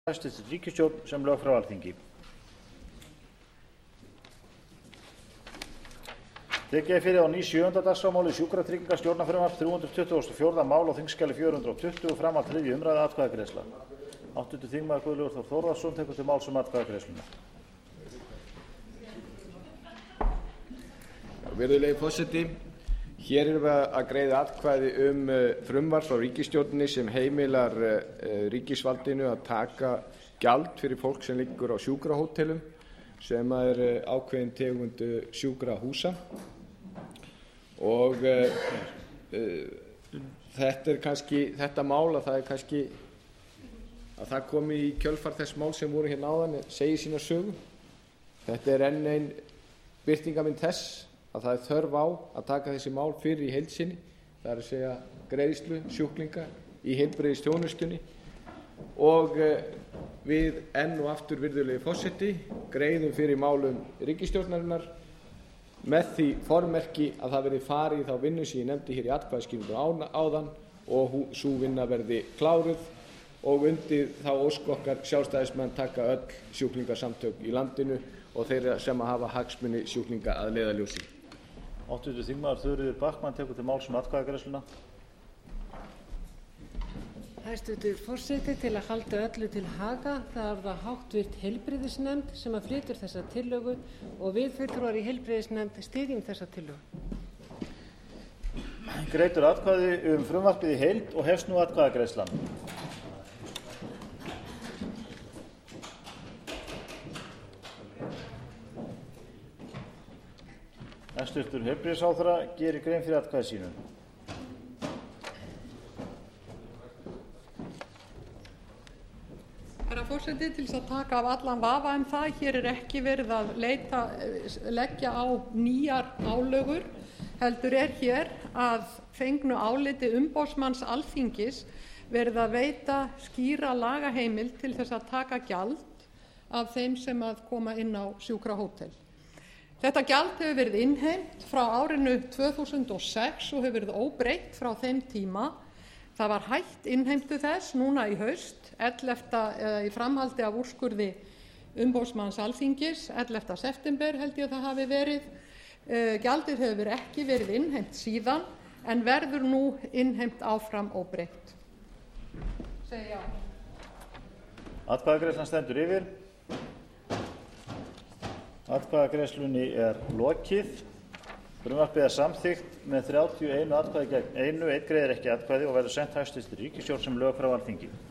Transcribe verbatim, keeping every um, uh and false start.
Hæstvirt ríkisstjórn sem lög frá Alþingi. Tekið er fyrir á ný sjöunda dagskrármálið sjúkratrygginga stjórnarfrumvarp þrjú hundruð tuttugustu og fjórða mál á þingskjali fjögur hundruð tuttugu fram að þriðju umræðu atkvæðagreiðsla. Háttvirtur þingmaður Guðlaugur Þór Þórðarson tekur til máls um atkvæðagreiðsluna. Virðulegi forseti, hér erum við að greiða atkvæði um frumvarp frá ríkisstjórninni sem heimilar ríkisvaldinu að taka gjald fyrir fólk sem liggur á sjúkrahótelum sem er ákveðin tegund sjúkrahúsa. Og uh, þetta er kannski, þetta mál að það er kannski að það komi í kjölfar þess mál sem voru hérna áðan, segir sína sögu. Þetta er enn ein birtingarmynd þess að það er þörf á að taka þessi mál fyrir í heild sinni, það er að segja greiðslu sjúklinga í heilbrigðisþjónustunni og uh, við enn og aftur virðulegi forseti greiðum fyrir málum ríkisstjórnarinnar með því formerki að það verði farið í þá vinnu sem ég nefndi hér í atkvæðaskýringu áðan og sú vinna verði kláruð og undir þá ósk okkar sjálfstæðismenn taka öll sjúklingasamtök í landinu og þeirra sem að hafa hagsmuni sjúklinga að leiðarljósi. Háttvirtur þingmaður Þuríður Backman tekur til máls um atkvæðagreiðsluna. Hæstvirtur forseti, til að halda öllu til haga, það er það háttvirt heilbrigðisnefnd sem að flytur þessa tillögu og við fulltrúar í heilbrigðisnefnd styðjum þessa tillögu. Greitur atkvæði um frumvarpið í heild og hefst nú atkvæðagreiðslan. Hæstvirtur heilbrigðisráðherra gerir grein fyrir atkvæði sínu. Herra forseti, til þess að taka af allan vafa um það, hér er ekki verið að leita, leggja á nýjar álögur, heldur er hér að fengnu áliti umboðsmanns Alþingis verið að veita skýra lagaheimild til þess að taka gjald af þeim sem að koma inn á sjúkrahótel. Þetta gjald hefur verið innheimt frá árinu tvö þúsund og sex og hefur verið óbreytt frá þeim tíma. Það var hætt innheimtu þess núna í haust, ellefta eða í framhaldi af úrskurði umboðsmanns Alþingis, ellefta september held ég að það hafi verið. Uh, gjaldið hefur ekki verið innheimt síðan en verður nú innheimt áfram óbreytt. Segja já. Atkvæðagreiðslan stendur yfir. Atkvæðagreiðslunni er lokið. Frumvarpið er samþykkt með þrjátíu og eitt atkvæði gegn einu, einn greiðir ekki atkvæði og verður sent hæstvirtri ríkisstjórn sem lög frá Alþingi.